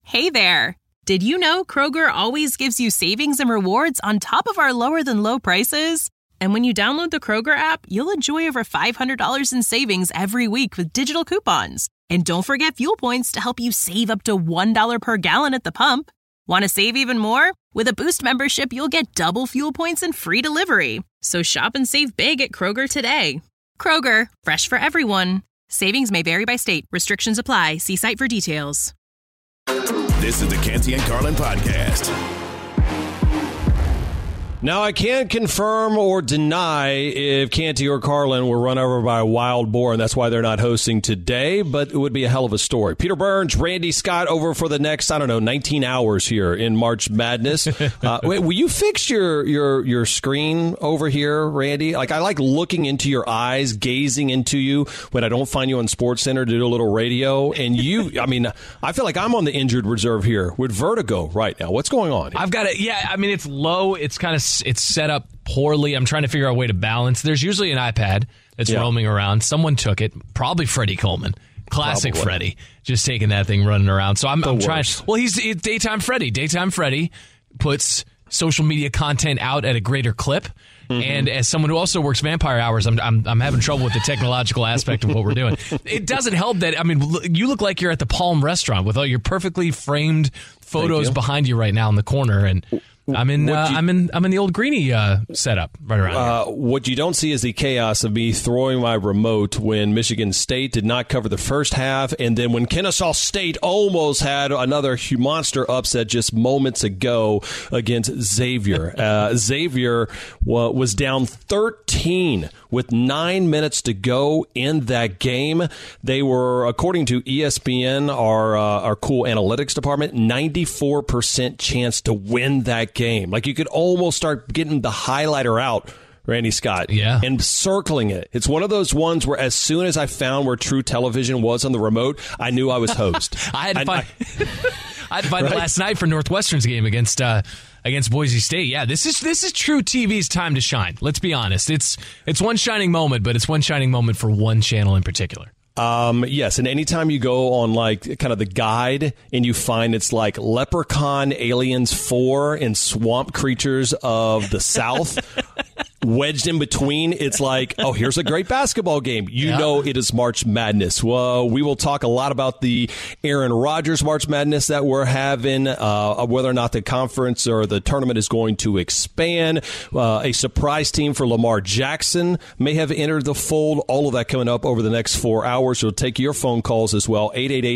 Hey there! Did you know Kroger always gives you savings and rewards on top of our lower-than-low prices? And when you download the Kroger app, you'll enjoy over $500 in savings every week with digital coupons. And don't forget fuel points to help you save up to $1 per gallon at the pump. Want to save even more? With a Boost membership, you'll get double fuel points and free delivery. So shop and save big at Kroger today. Kroger, fresh for everyone. Savings may vary by state. Restrictions apply. See site for details. This is the Canty and Carlin podcast. Now, I can't confirm or deny if Canty or Carlin were run over by a wild boar, and that's why they're not hosting today, but it would be a hell of a story. Peter Burns, Randy Scott over for the next, 19 hours here in March Madness. Wait, will you fix your screen over here, Randy? I like looking into your eyes, gazing into you when I don't find you on SportsCenter to do a little radio. And I feel like I'm on the injured reserve here with vertigo right now. What's going on? I've got it. Yeah, it's low. It's set up poorly. I'm trying to figure out a way to balance. There's usually an iPad that's roaming around. Someone took it. Probably Freddie Coleman. Classic Freddie. Just taking that thing, running around. So I'm trying. Well, he's Daytime Freddie. Daytime Freddie puts social media content out at a greater clip. Mm-hmm. And as someone who also works vampire hours, I'm having trouble with the technological aspect of what we're doing. It doesn't help that, you look like you're at the Palm restaurant with all your perfectly framed photos behind you right now in the corner, and I'm in the old Greeny setup right around here. What you don't see is the chaos of me throwing my remote when Michigan State did not cover the first half, and then when Kennesaw State almost had another monster upset just moments ago against Xavier. Xavier was down 13 with 9 minutes to go in that game. They were, according to ESPN, our cool analytics department, 94% chance to win that game. You could almost start getting the highlighter out, Randy Scott, and circling it. It's one of those ones where as soon as I found where True Television was on the remote, I knew I was host. I had to find it last night for Northwestern's game against Boise State. Yeah, this is True TV's time to shine. Let's be honest. It's one shining moment, but it's one shining moment for one channel in particular. Yes, and anytime you go on kind of the guide and you find it's like Leprechaun Aliens 4 and Swamp Creatures of the South wedged in between, it's like, oh, here's a great basketball game. You know it is March Madness. Well, we will talk a lot about the Aaron Rodgers March Madness that we're having, whether or not the conference or the tournament is going to expand. A surprise team for Lamar Jackson may have entered the fold. All of that coming up over the next 4 hours. We'll take your phone calls as well,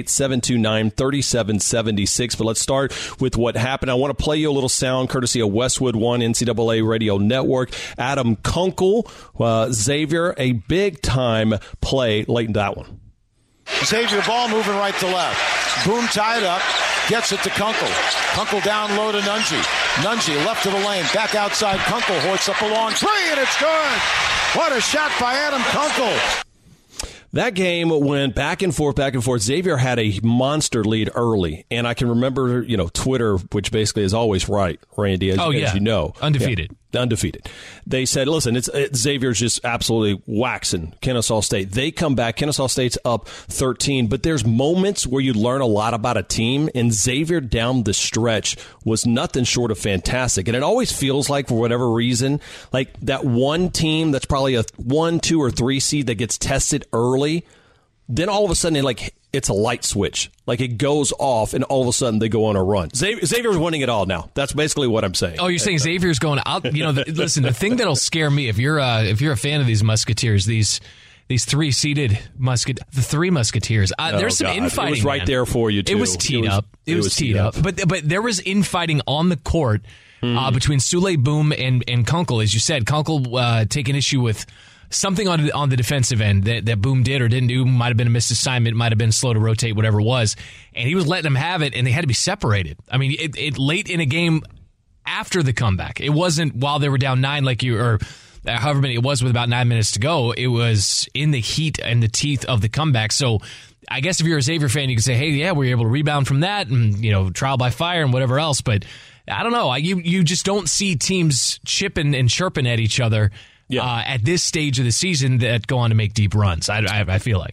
888-729-3776. But let's start with what happened. I want to play you a little sound courtesy of Westwood One NCAA Radio Network. Adam Kunkel, Xavier, a big-time play late in that one. Xavier ball moving right to left. Boom tied up, gets it to Kunkel. Kunkel down low to Nunge. Nunge left to the lane, back outside. Kunkel hoists up a long three, and it's good. What a shot by Adam Kunkel. That game went back and forth. Xavier had a monster lead early, and I can remember, Twitter, which basically is always right, Randy, as you know. Undefeated. Yeah. Undefeated. They said, listen, it's Xavier's just absolutely waxing Kennesaw State. They come back. Kennesaw State's up 13, but there's moments where you learn a lot about a team, and Xavier down the stretch was nothing short of fantastic. And it always feels like, for whatever reason, like that one team that's probably a 1, 2, or 3 seed that gets tested early, then all of a sudden it's a light switch. It goes off, and all of a sudden they go on a run. Xavier's winning it all now. That's basically what I'm saying. Oh, you're saying Xavier's going out? Listen, the thing that'll scare me, if you're a fan of these Musketeers, these three-seeded the Three Musketeers, there's some infighting. It was right there for you, too. It was teed up. It was teed up. But there was infighting on the court between Sule Boom and Kunkel. As you said, Kunkel taking issue with something on the defensive end that Boom did or didn't do. Might have been a missed assignment, might have been slow to rotate, whatever it was. And he was letting them have it, and they had to be separated. It late in a game after the comeback. It wasn't while they were down 9 or however many it was with about 9 minutes to go. It was in the heat and the teeth of the comeback. So I guess if you're a Xavier fan, you can say, hey, yeah, we were able to rebound from that and, trial by fire and whatever else. But I don't know. You just don't see teams chipping and chirping at each other at this stage of the season that go on to make deep runs, I feel like.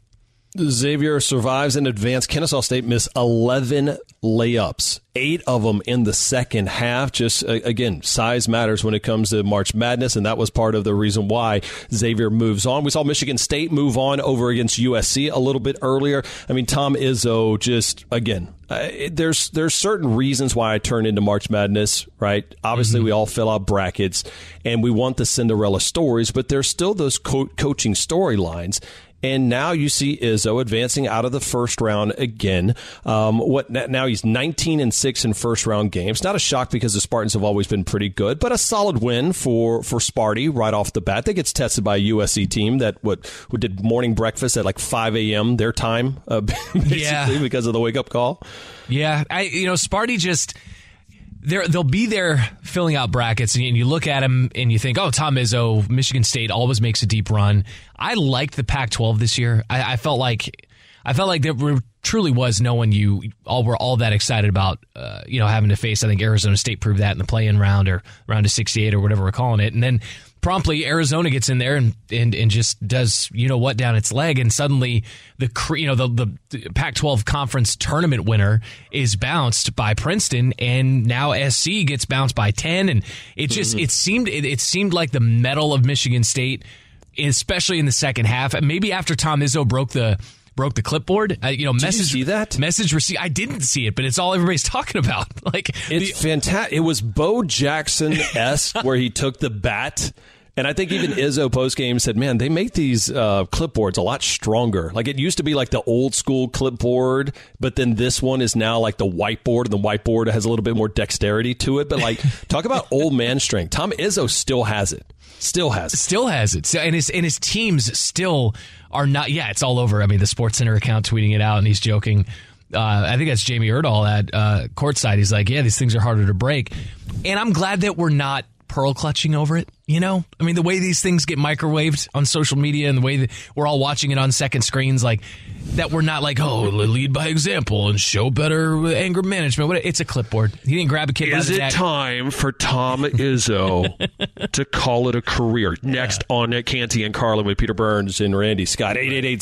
Xavier survives in advance. Kennesaw State missed 11 layups, 8 of them in the second half. Just, again, size matters when it comes to March Madness, and that was part of the reason why Xavier moves on. We saw Michigan State move on over against USC a little bit earlier. I mean, Tom Izzo just, again, there's certain reasons why I turn into March Madness, right? Obviously, we all fill out brackets, and we want the Cinderella stories, but there's still those coaching storylines. And now you see Izzo advancing out of the first round again. Now he's 19-6 in first round games. Not a shock because the Spartans have always been pretty good, but a solid win for Sparty right off the bat. They gets tested by a USC team that who did morning breakfast at like 5 a.m. their time, basically because of the wake up call. Yeah, Sparty just. They'll be there filling out brackets, and you look at them and you think, oh, Tom Izzo, Michigan State always makes a deep run. I liked the Pac-12 this year. I felt like there truly was no one you all were all that excited about, having to face. I think Arizona State proved that in the play-in round or round of 68 or whatever we're calling it, and then promptly Arizona gets in there and just does what down its leg, and suddenly the Pac-12 conference tournament winner is bounced by Princeton, and now SC gets bounced by 10, and it just it seemed like the mettle of Michigan State, especially in the second half, maybe after Tom Izzo broke the clipboard. Did you see that? Message received. I didn't see it, but it's all everybody's talking about. It's fantastic. It was Bo Jackson-esque where he took the bat. And I think even Izzo postgame said, man, they make these clipboards a lot stronger. Like, it used to be like the old school clipboard, but then this one is now like the whiteboard, and the whiteboard has a little bit more dexterity to it. But talk about old man strength. Tom Izzo still has it. Still has it. So, and his teams still are not. Yeah, it's all over. I mean, the SportsCenter account tweeting it out, and he's joking. I think that's Jamie Erdahl at courtside. He's like, yeah, these things are harder to break. And I'm glad that we're not pearl clutching over it. I mean, the way these things get microwaved on social media and the way that we're all watching it on second screens, like that we're not like, oh, lead by example and show better anger management. It's a clipboard. He didn't grab a kid by the neck. Is it time for Tom Izzo to call it a career? Next on Canty and Carlin with Peter Burns and Randy Scott.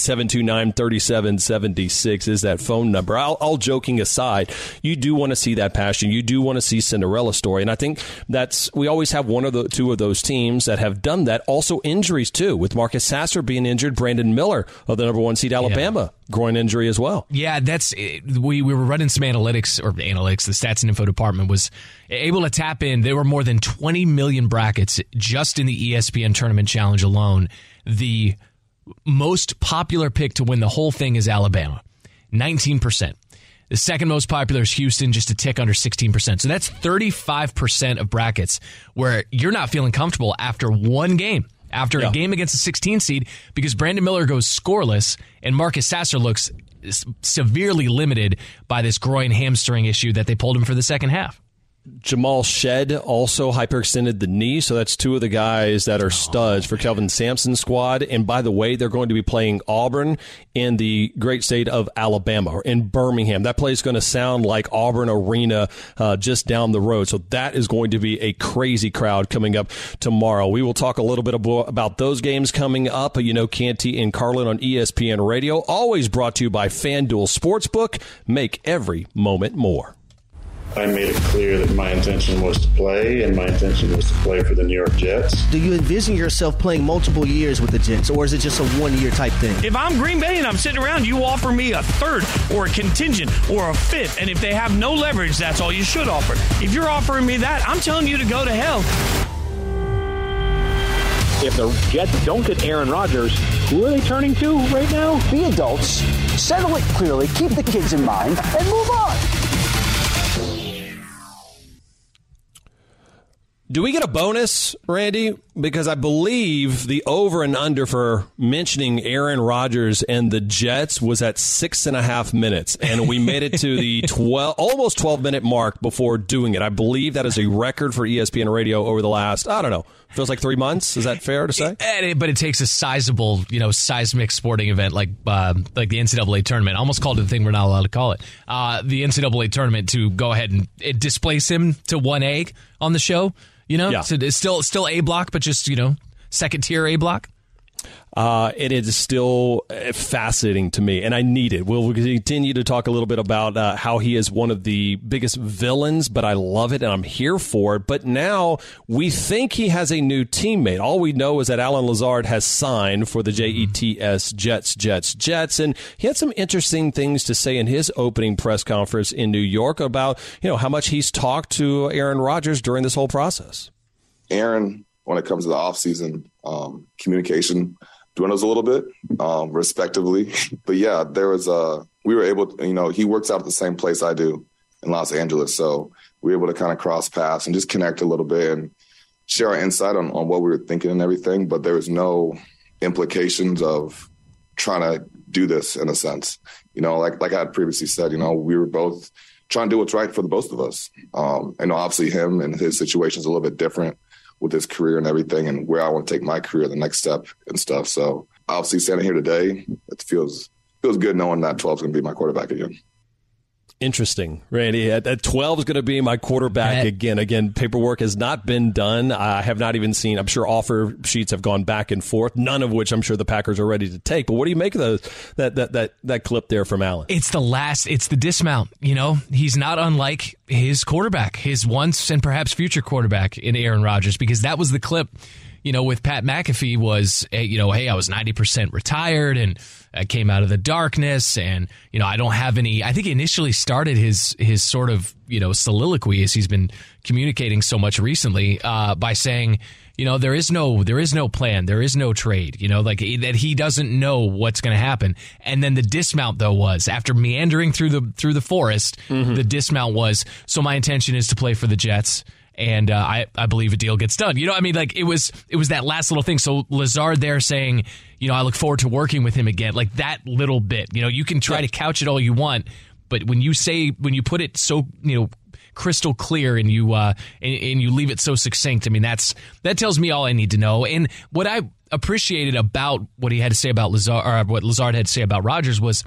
888-729-3776 is that phone number. All joking aside, you do want to see that passion. You do want to see Cinderella story. And I think we always have one of the two of those teams that have done that. Also injuries, too, with Marcus Sasser being injured, Brandon Miller of the number 1 seed Alabama, groin injury as well. Yeah, we were running some analytics. The stats and info department was able to tap in. There were more than 20 million brackets just in the ESPN Tournament Challenge alone. The most popular pick to win the whole thing is Alabama, 19%. The second most popular is Houston, just a tick under 16%. So that's 35% of brackets where you're not feeling comfortable after one game, after a game against a 16 seed, because Brandon Miller goes scoreless and Marcus Sasser looks severely limited by this groin hamstring issue that they pulled him for the second half. Jamal Shedd also hyperextended the knee, so that's two of the guys that are studs for Kelvin Sampson's squad. And by the way, they're going to be playing Auburn in the great state of Alabama, or in Birmingham. That place is going to sound like Auburn Arena just down the road. So that is going to be a crazy crowd coming up tomorrow. We will talk a little bit about those games coming up. Canty and Carlin on ESPN Radio, always brought to you by FanDuel Sportsbook. Make every moment more. I made it clear that my intention was to play, and my intention was to play for the New York Jets. Do you envision yourself playing multiple years with the Jets, or is it just a one-year type thing? If I'm Green Bay and I'm sitting around, you offer me a third or a contingent or a fifth, and if they have no leverage, that's all you should offer. If you're offering me that, I'm telling you to go to hell. If the Jets don't get Aaron Rodgers, who are they turning to right now? Be adults, settle it clearly, keep the kids in mind, and move on. Do we get a bonus, Randy? Because I believe the over and under for mentioning Aaron Rodgers and the Jets was at 6.5 minutes, and we made it to the almost 12-minute mark before doing it. I believe that is a record for ESPN Radio over the last, I don't know, feels like 3 months. Is that fair to say? But it takes a sizable, seismic sporting event like the NCAA tournament. I almost called it the thing we're not allowed to call it. The NCAA tournament to go ahead and displace him to 1A on the show. So it's still A block, but just, second tier A block. It is still fascinating to me, and I need it. We'll continue to talk a little bit about how he is one of the biggest villains, but I love it, and I'm here for it. But now we think he has a new teammate. All we know is that Allen Lazard has signed for the Jets, Jets, and he had some interesting things to say in his opening press conference in New York about how much he's talked to Aaron Rodgers during this whole process. Aaron, when it comes to the offseason, communication dwindles a little bit, respectively. But yeah, we were able to, he works out at the same place I do in Los Angeles. So we were able to kind of cross paths and just connect a little bit and share our insight on what we were thinking and everything. But there was no implications of trying to do this in a sense. Like I had previously said, we were both trying to do what's right for the both of us. And obviously him and his situation is a little bit different with his career and everything and where I want to take my career, the next step and stuff. So obviously standing here today, it feels good knowing that 12 is going to be my quarterback again. Interesting, Randy. At 12 is going to be my quarterback again. Again, paperwork has not been done. I have not even seen, I'm sure offer sheets have gone back and forth, none of which I'm sure the Packers are ready to take. But what do you make of that clip there from Allen? It's the dismount. He's not unlike his quarterback, his once and perhaps future quarterback in Aaron Rodgers, because that was the clip, with Pat McAfee was, hey, I was 90% retired and I came out of the darkness and, I don't have any. I think he initially started his sort of, soliloquy as he's been communicating so much recently by saying, there is no plan. There is no trade, that he doesn't know what's going to happen. And then the dismount, though, was after meandering through the forest, the dismount was, so my intention is to play for the Jets. And I believe a deal gets done. It was that last little thing. So Lazard there saying, I look forward to working with him again. Like that little bit. You can try to couch it all you want, but when you put it so crystal clear and you leave it so succinct, that tells me all I need to know. And what I appreciated about what he had to say about Lazard, or what Lazard had to say about Rodgers, was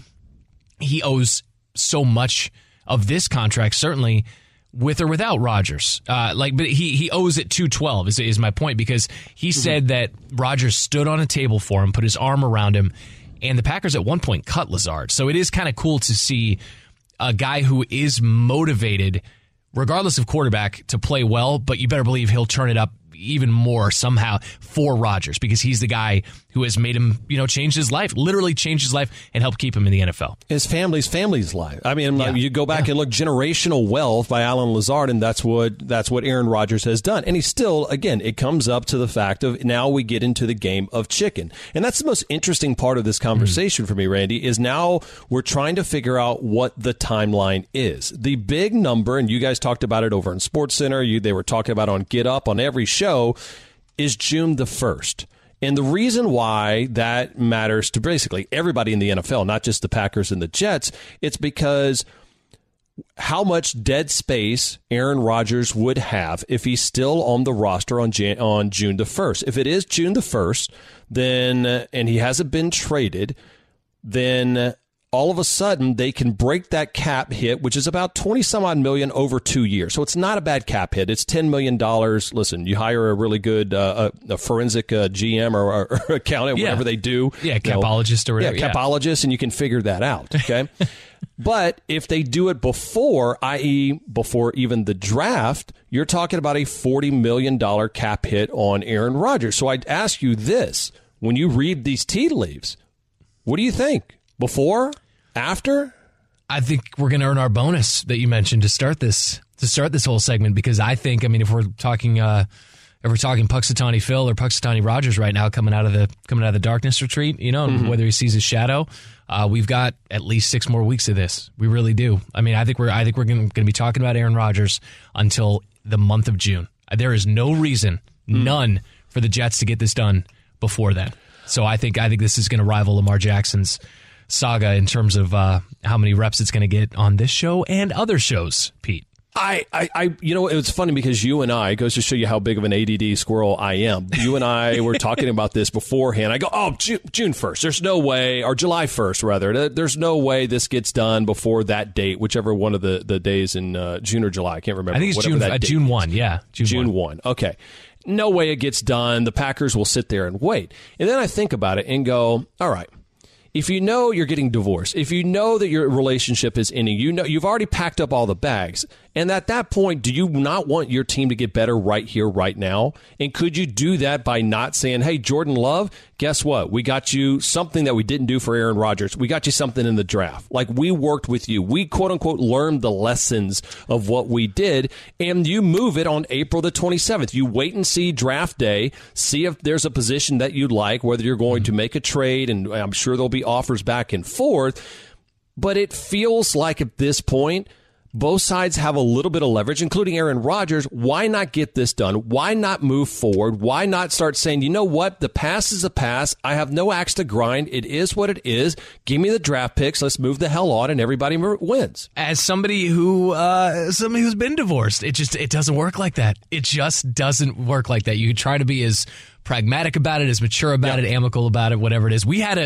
he owes so much of this contract, certainly, with or without Rodgers. But he owes it to 12 is my point, because he said that Rodgers stood on a table for him, put his arm around him, and the Packers at one point cut Lazard. So it is kind of cool to see a guy who is motivated, regardless of quarterback, to play well, but you better believe he'll turn it up even more somehow for Rodgers, because he's the guy who has made him, change his life, literally change his life, and help keep him in the NFL. His family's life. You go back and look, generational wealth by Allen Lazard, and that's what Aaron Rodgers has done. And he's still, again, it comes up to the fact of now we get into the game of chicken. And that's the most interesting part of this conversation for me, Randy, is now we're trying to figure out what the timeline is. The big number, and you guys talked about it over in SportsCenter, they were talking about on Get Up, on every show, is June the 1st. And the reason why that matters to basically everybody in the NFL, not just the Packers and the Jets, it's because how much dead space Aaron Rodgers would have if he's still on the roster on June the 1st. If it is June the 1st, then and he hasn't been traded, then all of a sudden they can break that cap hit, which is about 20-some-odd million over 2 years. So it's not a bad cap hit. It's $10 million. Listen, you hire a really good a forensic GM or accountant, whatever they do. Yeah, capologist or whatever. Yeah, capologist, and you can figure that out, okay? But if they do it before, i.e. before even the draft, you're talking about a $40 million cap hit on Aaron Rodgers. So I'd ask you this. When you read these tea leaves, what do you think? Before? After? I think we're going to earn our bonus that you mentioned to start this whole segment, because I think, if we're talking Puxatawny Phil or Puxatawny Rodgers right now coming out of the darkness retreat, and whether he sees his shadow, we've got at least 6 more weeks of this. We really do. I think we're going to be talking about Aaron Rodgers until the month of June. There is no reason, none, for the Jets to get this done before then. So I think this is going to rival Lamar Jackson's saga in terms of how many reps it's going to get on this show and other shows, Pete. It was funny because you and I, it goes to show you how big of an ADD squirrel I am. You and I were talking about this beforehand. I go, June 1st. There's no way, or July 1st, rather. There's no way this gets done before that date, whichever one of the days in June or July. I can't remember. I think it's June 1, yeah. June 1. Okay. No way it gets done. The Packers will sit there and wait. And then I think about it and go, all right, if you know you're getting divorced, if you know that your relationship is ending, you know you've already packed up all the bags. And at that point, do you not want your team to get better right here, right now? And could you do that by not saying, hey, Jordan Love, guess what? We got you something that we didn't do for Aaron Rodgers. We got you something in the draft. Like, we worked with you. We, quote unquote, learned the lessons of what we did. And you move it on April the 27th. You wait and see draft day, see if there's a position that you like, whether you're going to make a trade. And I'm sure there'll be offers back and forth. But it feels like at this point, both sides have a little bit of leverage, including Aaron Rodgers. Why not get this done? Why not move forward? Why not start saying, you know what? The past is a pass. I have no axe to grind. It is what it is. Give me the draft picks. Let's move the hell on, and everybody wins. As somebody who's been divorced, it doesn't work like that. It just doesn't work like that. You try to be as pragmatic about it, as mature about it, amicable about it, whatever it is. We had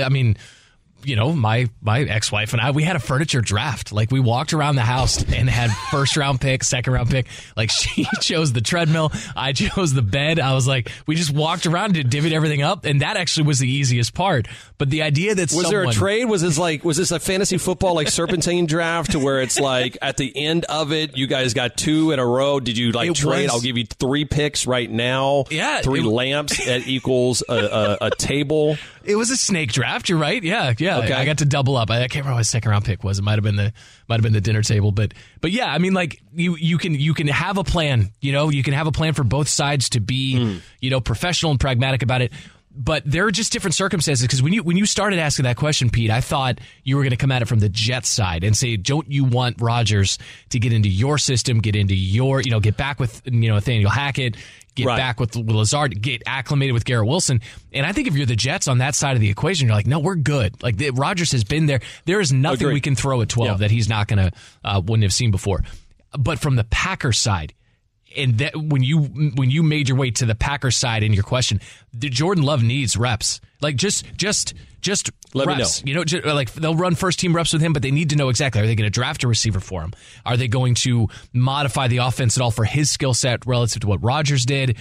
my ex-wife and I, we had a furniture draft. Like, we walked around the house and had first-round pick, second-round pick. Like, she chose the treadmill, I chose the bed. I was like, we just walked around and divvied everything up, and that actually was the easiest part. But the idea that was there a trade? Was this a fantasy football like serpentine draft to where it's like at the end of it, you guys got 2 in a row? Did you trade? I'll give you 3 picks right now. Yeah, 3 lamps that equals a table. It was a snake draft. You're right. Yeah. Okay. I got to double up. I can't remember what my second round pick was. It might have been the dinner table. But yeah, I mean, like, you can have a plan. You can have a plan for both sides to be professional and pragmatic about it. But there are just different circumstances, because when you started asking that question, Pete, I thought you were going to come at it from the Jets side and say, don't you want Rodgers to get into your system, get into your, get back with Nathaniel Hackett, get back with Lazard, get acclimated with Garrett Wilson. And I think if you're the Jets on that side of the equation, you're like, no, we're good. Like, Rodgers has been there. There is nothing we can throw at 12 that he's not going to wouldn't have seen before. But from the Packers side, and that when you made your way to the Packers side in your question, Jordan Love needs reps. Like, just let reps. me know. Like, they'll run first team reps with him, but they need to know exactly, are they going to draft a receiver for him? Are they going to modify the offense at all for his skill set relative to what Rodgers did?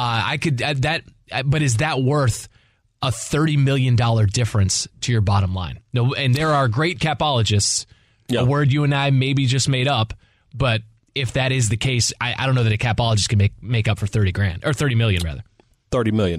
But is that worth a $30 million difference to your bottom line? No, and there are great capologists, a word you and I maybe just made up, but if that is the case, I don't know that a capologist can make up for $30,000 or $30 million rather. $30 million.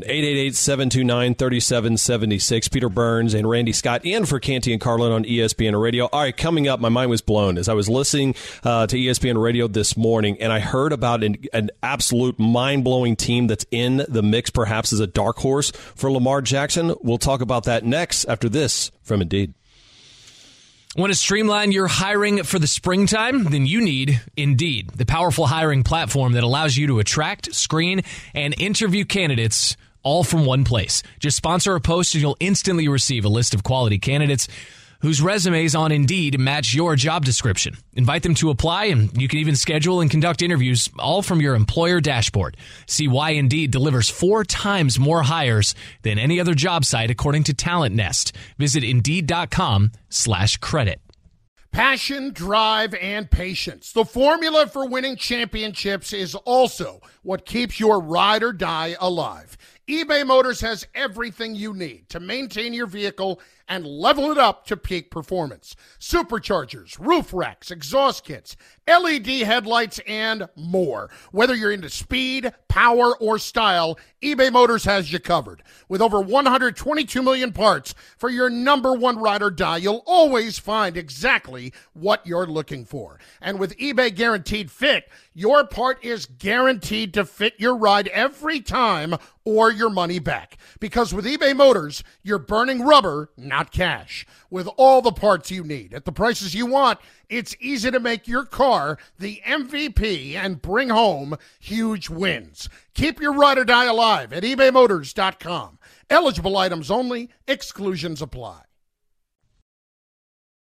888-729-3776. Peter Burns and Randy Scott in for Canty and Carlin on ESPN Radio. All right, coming up, my mind was blown as I was listening to ESPN Radio this morning, and I heard about an absolute mind-blowing team that's in the mix, perhaps as a dark horse for Lamar Jackson. We'll talk about that next after this from Indeed. Want to streamline your hiring for the springtime? Then you need Indeed, the powerful hiring platform that allows you to attract, screen, and interview candidates all from one place. Just sponsor a post and you'll instantly receive a list of quality candidates whose resumes on Indeed match your job description. Invite them to apply, and you can even schedule and conduct interviews all from your employer dashboard. See why Indeed delivers 4 times more hires than any other job site, according to Talent Nest. Visit Indeed.com/credit. Passion, drive, and patience. The formula for winning championships is also what keeps your ride or die alive. eBay Motors has everything you need to maintain your vehicle and level it up to peak performance. Superchargers, roof racks, exhaust kits, LED headlights, and more. Whether you're into speed, power, or style, eBay Motors has you covered. With over 122 million parts for your number one ride or die, you'll always find exactly what you're looking for. And with eBay Guaranteed Fit, your part is guaranteed to fit your ride every time or your money back. Because with eBay Motors, you're burning rubber, not cash. With all the parts you need at the prices you want, it's easy to make your car the MVP and bring home huge wins. Keep your ride or die alive at ebaymotors.com. Eligible items only. Exclusions apply.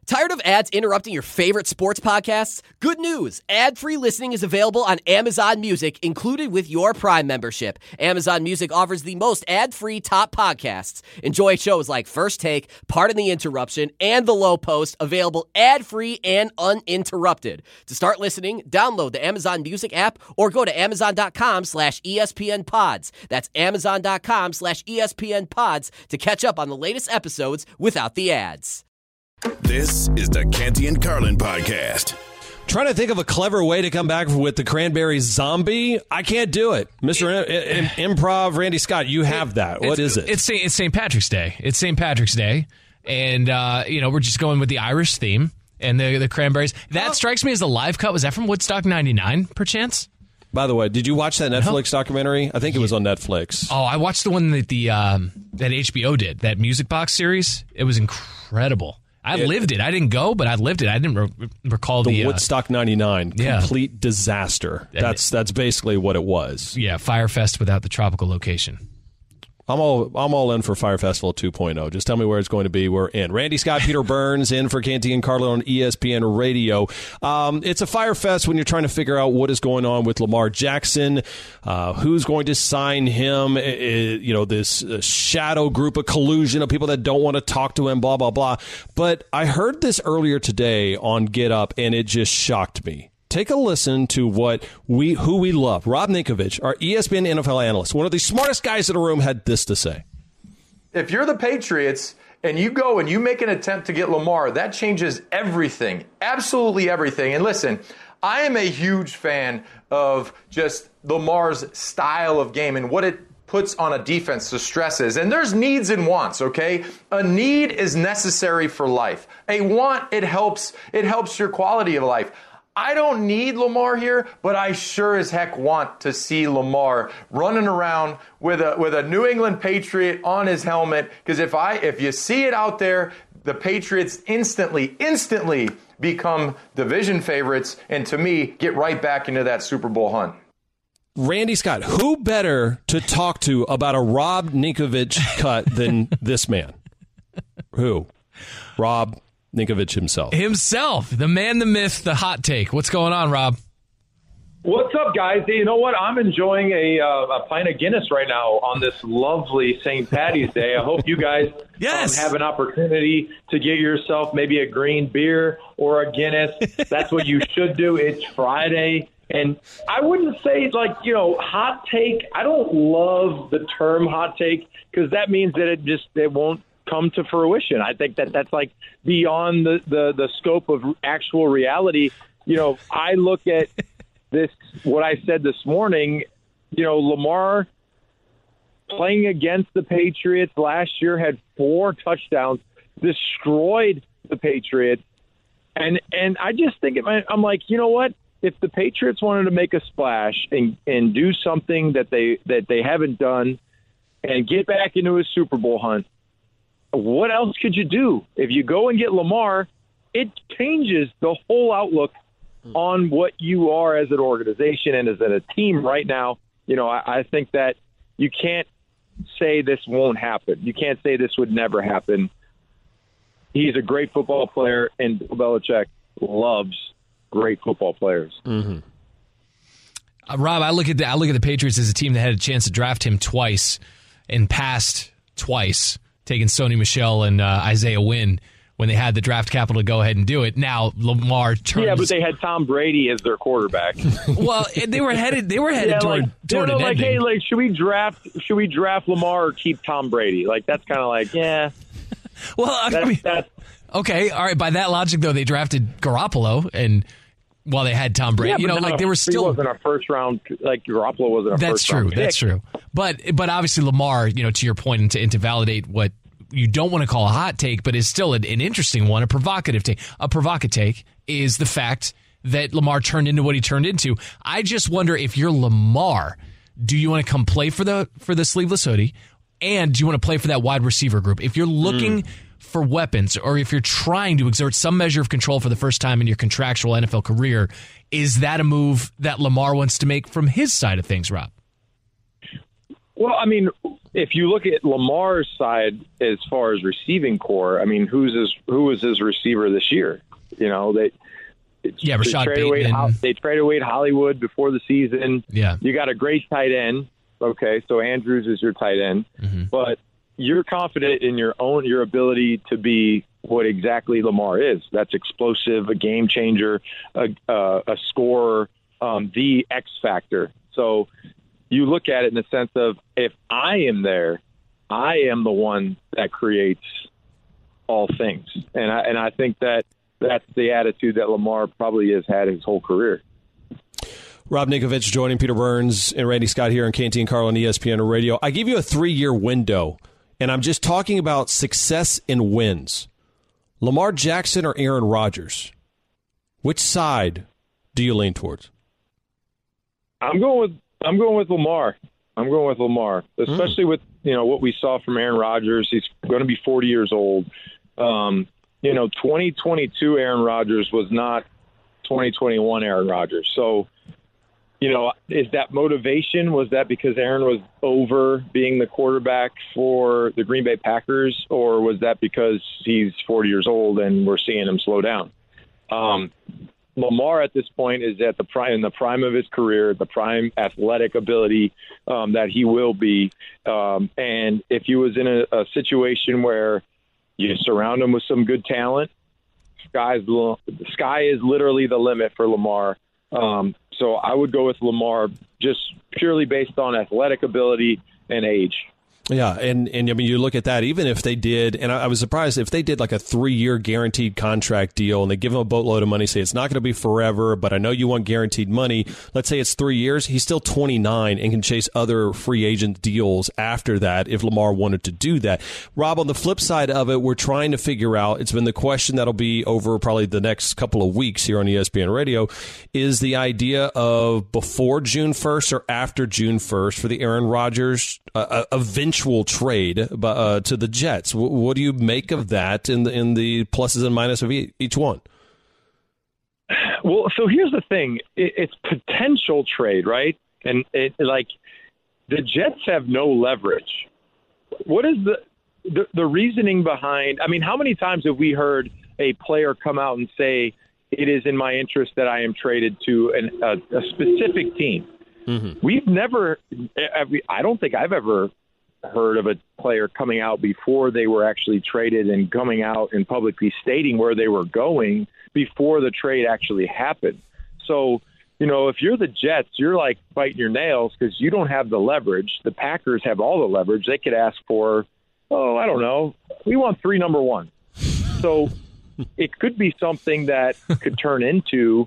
Tired of ads interrupting your favorite sports podcasts? Good news! Ad-free listening is available on Amazon Music, included with your Prime membership. Amazon Music offers the most ad-free top podcasts. Enjoy shows like First Take, Pardon the Interruption, and The Low Post, available ad-free and uninterrupted. To start listening, download the Amazon Music app or go to amazon.com/ESPN Pods. That's amazon.com/ESPN Pods to catch up on the latest episodes without the ads. This is the Canty and Carlin podcast. Trying to think of a clever way to come back with the Cranberry Zombie. I can't do it. Mr. Improv, Randy Scott, you have that. What is it? It's St. Patrick's Day. It's St. Patrick's Day. And, we're just going with the Irish theme and the Cranberries. That strikes me as a live cut. Was that from Woodstock 99, perchance? By the way, did you watch that Netflix documentary? I think it was on Netflix. Oh, I watched the one that that HBO did, that Music Box series. It was incredible. I lived it. I didn't go, but I lived it. I didn't recall the Woodstock 99 complete disaster. That's basically what it was. Yeah, Firefest without the tropical location. I'm all in for Fire Festival 2.0. Just tell me where it's going to be. We're in. Randy Scott, Peter Burns in for Canty and Carlin on ESPN Radio. It's a Fire Fest when you're trying to figure out what is going on with Lamar Jackson, who's going to sign him. This shadow group of collusion of people that don't want to talk to him. Blah blah blah. But I heard this earlier today on Get Up, and it just shocked me. Take a listen to who we love. Rob Ninkovich, our ESPN NFL analyst, one of the smartest guys in the room, had this to say. If you're the Patriots and you go and you make an attempt to get Lamar, that changes everything, absolutely everything. And listen, I am a huge fan of just Lamar's style of game and what it puts on a defense, the stresses. And there's needs and wants, okay? A need is necessary for life. A want, it helps your quality of life. I don't need Lamar here, but I sure as heck want to see Lamar running around with a New England Patriot on his helmet. Because if you see it out there, the Patriots instantly become division favorites, and to me, get right back into that Super Bowl hunt. Randy Scott, who better to talk to about a Rob Ninkovich cut than this man? Who? Rob Ninkovich himself, the man, the myth, the hot take. What's going on, Rob? What's up, guys? You know what? I'm enjoying a pint of Guinness right now on this lovely St. Patty's Day. I hope you guys have an opportunity to get yourself maybe a green beer or a Guinness. That's what you should do. It's Friday. And I wouldn't say, hot take. I don't love the term hot take because that means that it won't come to fruition. I think that's beyond the scope of actual reality. I look at this, what I said this morning, Lamar playing against the Patriots last year had 4 touchdowns, destroyed the Patriots. And I just think I'm like, you know what? If the Patriots wanted to make a splash and do something that they haven't done and get back into a Super Bowl hunt, what else could you do? If you go and get Lamar, it changes the whole outlook on what you are as an organization and as a team right now. I think that you can't say this won't happen. You can't say this would never happen. He's a great football player, and Bill Belichick loves great football players. Mm-hmm. Rob, I look at the Patriots as a team that had a chance to draft him twice and passed twice, taking Sony Michel and Isaiah Wynn when they had the draft capital to go ahead and do it. Now Lamar turns. Yeah, but they had Tom Brady as their quarterback. Well, they were headed toward an ending. Hey, should we draft Lamar or keep Tom Brady? That's kind of yeah. Well, okay, all right. By that logic, though, they drafted Garoppolo, and while they had Tom Brady, they were still. He wasn't a first round. Garoppolo wasn't a first round pick. That's true. But obviously Lamar, to your point, and to validate what you don't want to call a hot take, but is still an interesting one, a provocative take. A provocative take is the fact that Lamar turned into what he turned into. I just wonder, if you're Lamar, do you want to come play for the sleeveless hoodie, and do you want to play for that wide receiver group? If you're looking for weapons, or if you're trying to exert some measure of control for the first time in your contractual NFL career, is that a move that Lamar wants to make from his side of things, Rob? Well, if you look at Lamar's side as far as receiving core, I mean, who was his receiver this year? You know, Rashad Bateman. They traded away Hollywood before the season. Yeah. You got a great tight end. Okay, so Andrews is your tight end. Mm-hmm. But you're confident in your ability to be what exactly Lamar is. That's explosive, a game changer, a scorer, the X factor. So you look at it in the sense of, if I am there, I am the one that creates all things. And I think that's the attitude that Lamar probably has had his whole career. Rob Ninkovich joining Peter Burns and Randy Scott here on Canty and Carlin ESPN Radio. I give you a 3-year window, and I'm just talking about success and wins. Lamar Jackson or Aaron Rodgers? Which side do you lean towards? I'm going with Lamar. Especially with what we saw from Aaron Rodgers. He's going to be 40 years old. 2022 Aaron Rodgers was not 2021 Aaron Rodgers. So, is that motivation? Was that because Aaron was over being the quarterback for the Green Bay Packers, or was that because he's 40 years old and we're seeing him slow down? Lamar at this point is at in the prime of his career, the prime athletic ability that he will be. And if he was in a situation where you surround him with some good talent, the sky is literally the limit for Lamar. So I would go with Lamar just purely based on athletic ability and age. Yeah, and I mean, you look at that, even if they did, and I was surprised if they did like a 3-year guaranteed contract deal and they give him a boatload of money, say it's not going to be forever, but I know you want guaranteed money. Let's say it's 3 years. He's still 29 and can chase other free agent deals after that if Lamar wanted to do that. Rob, on the flip side of it, we're trying to figure out, it's been the question that'll be over probably the next couple of weeks here on ESPN Radio, is the idea of before June 1st or after June 1st for the Aaron Rodgers eventual trade to the Jets. What do you make of that in the pluses and minuses of each one? Well, so here's the thing. It's potential trade, right? And the Jets have no leverage. What is the reasoning behind? I mean, how many times have we heard a player come out and say, it is in my interest that I am traded to a specific team? Mm-hmm. We've never – I don't think I've ever – heard of a player coming out before they were actually traded and coming out and publicly stating where they were going before the trade actually happened. So, if you're the Jets, you're like biting your nails because you don't have the leverage. The Packers have all the leverage. They could ask for, I don't know, we want 3 number 1. So it could be something that could turn into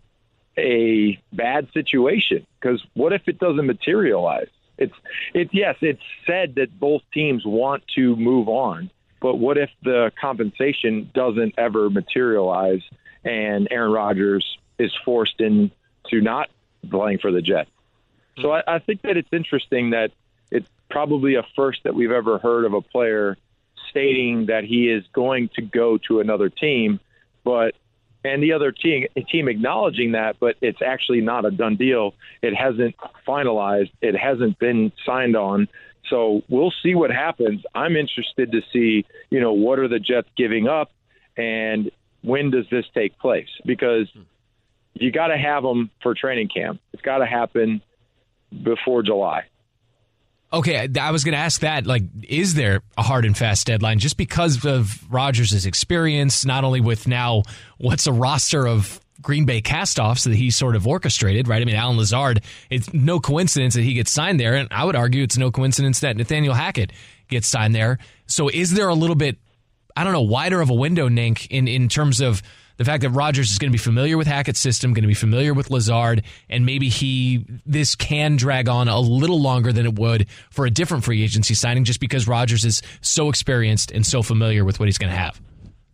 a bad situation, because what if it doesn't materialize? It's said that both teams want to move on, but what if the compensation doesn't ever materialize and Aaron Rodgers is forced into not playing for the Jets? So I think that it's interesting that it's probably a first that we've ever heard of a player stating that he is going to go to another team, and the other team acknowledging that, but it's actually not a done deal. It hasn't finalized. It hasn't been signed on. So we'll see what happens. I'm interested to see, what are the Jets giving up and when does this take place? Because you got to have them for training camp. It's got to happen before July. Okay, I was going to ask that, is there a hard and fast deadline just because of Rodgers' experience, not only with now what's a roster of Green Bay castoffs that he sort of orchestrated, right? I mean, Allen Lazard, it's no coincidence that he gets signed there, and I would argue it's no coincidence that Nathaniel Hackett gets signed there. So is there a little bit, wider of a window, Nink, in terms of the fact that Rodgers is going to be familiar with Hackett's system, going to be familiar with Lazard, and maybe this can drag on a little longer than it would for a different free agency signing just because Rodgers is so experienced and so familiar with what he's going to have?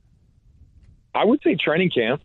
I would say training camp.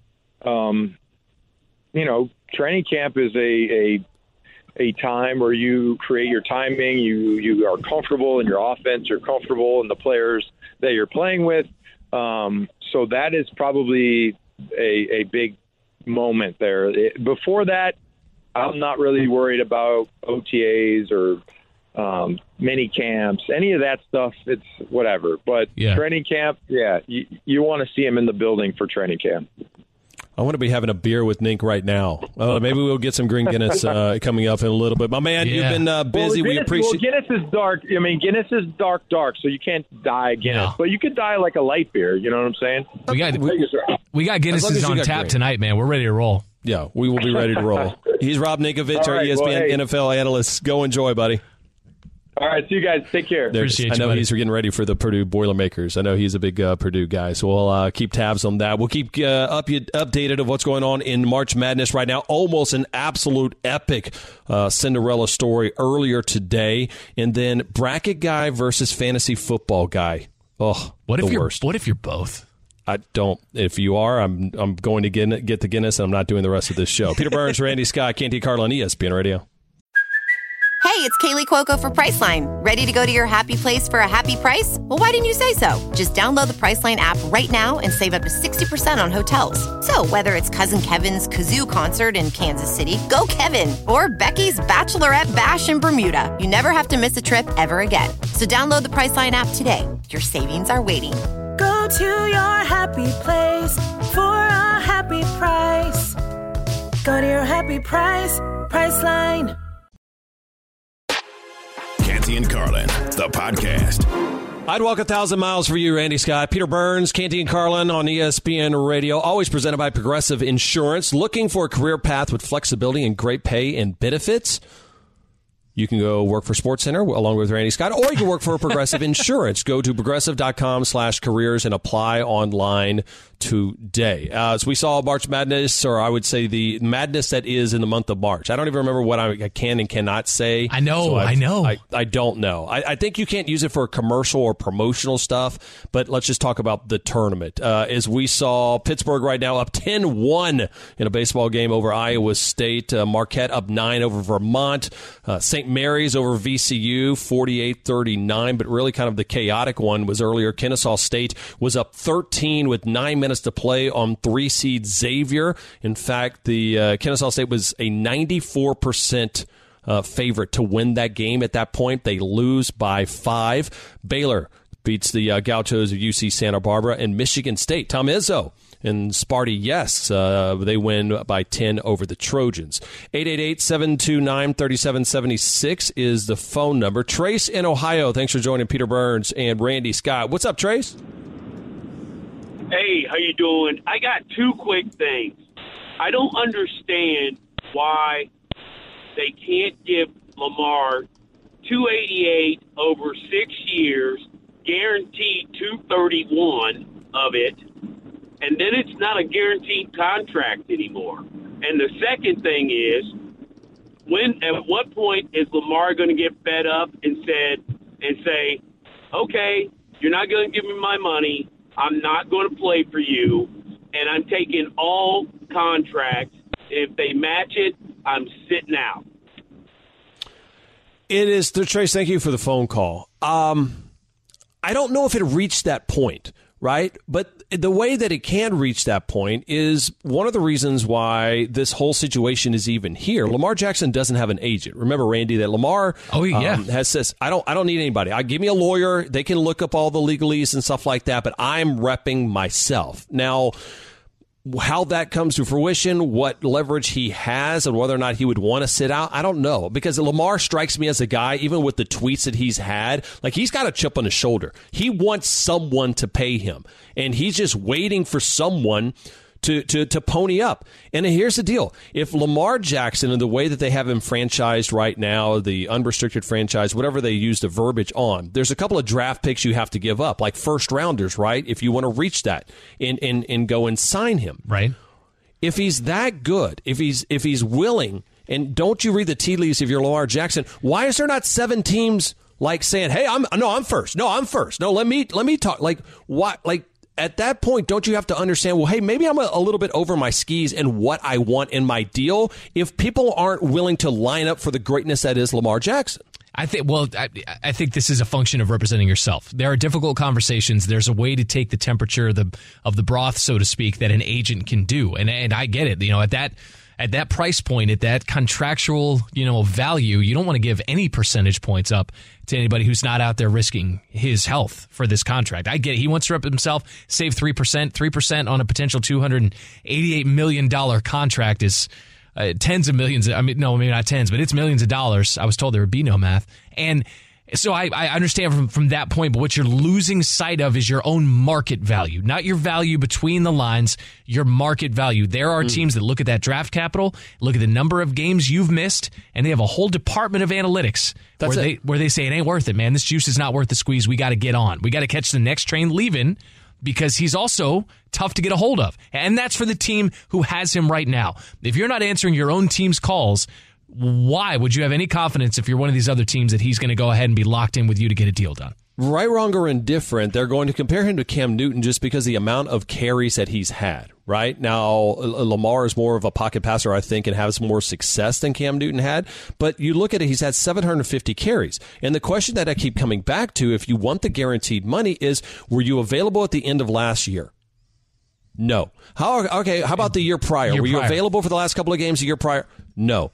Training camp is a time where you create your timing. You are comfortable in your offense. You're comfortable in the players that you're playing with. So that is probably a big moment there. Before that, I'm not really worried about OTAs or mini camps, any of that stuff, it's whatever. But training camp, you want to see him in the building for training camp. I want to be having a beer with Nink right now. Maybe we'll get some green Guinness coming up in a little bit. My man, you've been busy. We appreciate. Well, Guinness is dark. I mean, Guinness is dark, so you can't die Guinness, but you could die like a light beer. You know what I'm saying? We got Guinnesses on tap tonight, man. We're ready to roll. Yeah, we will be ready to roll. He's Rob Ninkovich, our ESPN NFL analyst. Go enjoy, buddy. All right, see you guys. Take care. Appreciate I know buddy. He's getting ready for the Purdue Boilermakers. I know he's a big Purdue guy, so we'll keep tabs on that. We'll keep updated of what's going on in March Madness right now. Almost an absolute epic Cinderella story earlier today, and then bracket guy versus fantasy football guy. Oh, what if worst. What if you're both? I don't. If you are, I'm going to get the Guinness, and I'm not doing the rest of this show. Peter Burns, Randy Scott, Canty Carlin, ESPN Radio. Hey, it's Kaylee Cuoco for Priceline. Ready to go to your happy place for a happy price? Well, why didn't you say so? Just download the Priceline app right now and save up to 60% on hotels. So whether it's Cousin Kevin's Kazoo Concert in Kansas City, go Kevin, or Becky's Bachelorette Bash in Bermuda, you never have to miss a trip ever again. So download the Priceline app today. Your savings are waiting. Go to your happy place for a happy price. Go to your happy price, Priceline. Canty and Carlin, the podcast. I'd walk 1,000 miles for you, Randy Scott. Peter Burns, Canty and Carlin on ESPN Radio, always presented by Progressive Insurance. Looking for a career path with flexibility and great pay and benefits? You can go work for SportsCenter along with Randy Scott, or you can work for Progressive Insurance. Go to progressive.com/careers and apply online today. So we saw March Madness, or I would say the madness that is in the month of March. I don't even remember what I can and cannot say. I know. So I don't know. I think you can't use it for commercial or promotional stuff, but let's just talk about the tournament. As we saw Pittsburgh right now up 10-1 in a baseball game over Iowa State. Marquette up 9 over Vermont. St. Mary's over VCU 48-39, but really kind of the chaotic one was earlier. Kennesaw State was up 13 with 9 minutes to play on 3-seed Xavier. In fact, the Kennesaw State was a 94% favorite to win that game at that point. They lose by 5. Baylor beats the Gauchos of UC Santa Barbara, and Michigan State, Tom Izzo and Sparty, yes, they win by 10 over the Trojans. 888-729-3776 is the phone number. Trace in Ohio, thanks for joining Peter Burns and Randy Scott. What's up, Trace? Hey, how you doing? I got 2 quick things. I don't understand why they can't give Lamar $288 over 6 years, guaranteed $231 of it, and then it's not a guaranteed contract anymore. And the second thing is, at what point is Lamar going to get fed up and say, okay, you're not going to give me my money, I'm not going to play for you, and I'm taking all contracts. If they match it, I'm sitting out. It is, Trace, thank you for the phone call. I don't know if it reached that point, right? But the way that it can reach that point is one of the reasons why this whole situation is even here. Lamar Jackson doesn't have an agent. Remember, Randy, that Lamar has says, I don't need anybody. Give me a lawyer. They can look up all the legalese and stuff like that, but I'm repping myself. Now, how that comes to fruition, what leverage he has, and whether or not he would want to sit out, I don't know. Because Lamar strikes me as a guy, even with the tweets that he's had, like he's got a chip on his shoulder. He wants someone to pay him, and he's just waiting for someone to pony up. And here's the deal. If Lamar Jackson, in the way that they have him franchised right now, the unrestricted franchise, whatever they use the verbiage on, there's a couple of draft picks you have to give up, like first rounders, right? If you want to reach that and go and sign him. Right. If he's that good, if he's willing, and don't you read the tea leaves if you're Lamar Jackson, why is there not 7 teams like saying, hey, I'm first. No, I'm first. No, let me talk. Like, what? Like, at that point, don't you have to understand, well, hey, maybe I'm a little bit over my skis and what I want in my deal if people aren't willing to line up for the greatness that is Lamar Jackson? I think this is a function of representing yourself. There are difficult conversations. There's a way to take the temperature of the broth, so to speak, that an agent can do. And I get it. You know, at at that price point, at that contractual, value, you don't want to give any percentage points up to anybody who's not out there risking his health for this contract. I get it. He wants to rep himself, save 3% on a potential $288 million contract is tens of millions. I mean, no, maybe not tens, but it's millions of dollars. I was told there would be no math. And so I understand from that point, but what you're losing sight of is your own market value, not your value between the lines, your market value. There are teams that look at that draft capital, look at the number of games you've missed, and they have a whole department of analytics where they say it ain't worth it, man. This juice is not worth the squeeze. We got to get on. We got to catch the next train leaving because he's also tough to get a hold of. And that's for the team who has him right now. If you're not answering your own team's calls, why would you have any confidence if you're one of these other teams that he's going to go ahead and be locked in with you to get a deal done? Right, wrong, or indifferent, they're going to compare him to Cam Newton just because the amount of carries that he's had, right? Now, Lamar is more of a pocket passer, I think, and has more success than Cam Newton had. But you look at it, he's had 750 carries. And the question that I keep coming back to, if you want the guaranteed money, is were you available at the end of last year? No. How about the year prior? Were you available for the last couple of games the year prior? No.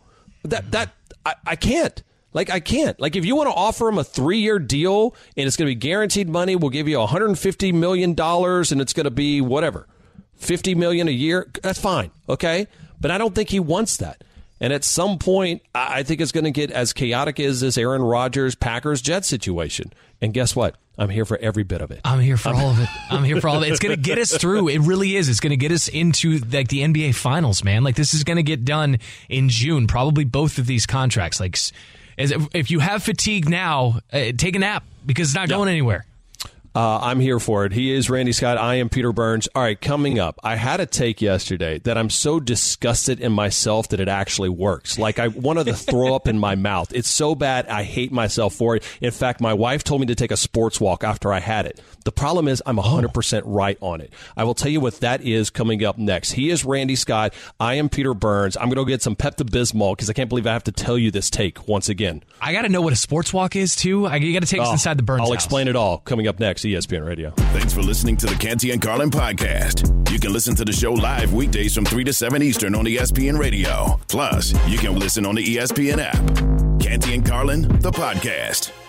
I can't. I can't. If you want to offer him a 3-year deal and it's going to be guaranteed money, we'll give you $150 million and it's going to be whatever, $50 million a year. That's fine. Okay. But I don't think he wants that. And at some point, I think it's going to get as chaotic as this Aaron Rodgers, Packers, Jets situation. And guess what? I'm here for every bit of it. I'm here for all of it. I'm here for all of it. It's going to get us through. It really is. It's going to get us into the NBA Finals, man. This is going to get done in June, probably both of these contracts. If you have fatigue now, take a nap because it's not going anywhere. I'm here for it. He is Randy Scott. I am Peter Burns. All right, coming up, I had a take yesterday that I'm so disgusted in myself that it actually works. I wanted to throw up in my mouth. It's so bad, I hate myself for it. In fact, my wife told me to take a sports walk after I had it. The problem is I'm 100% right on it. I will tell you what that is coming up next. He is Randy Scott. I am Peter Burns. I'm going to go get some Pepto-Bismol because I can't believe I have to tell you this take once again. I got to know what a sports walk is, too. You got to take us inside the Burns house. I'll explain it all coming up next. ESPN Radio. Thanks for listening to the Canty and Carlin podcast. You can listen to the show live weekdays from 3 to 7 Eastern on ESPN Radio. Plus, you can listen on the ESPN app. Canty and Carlin, the podcast.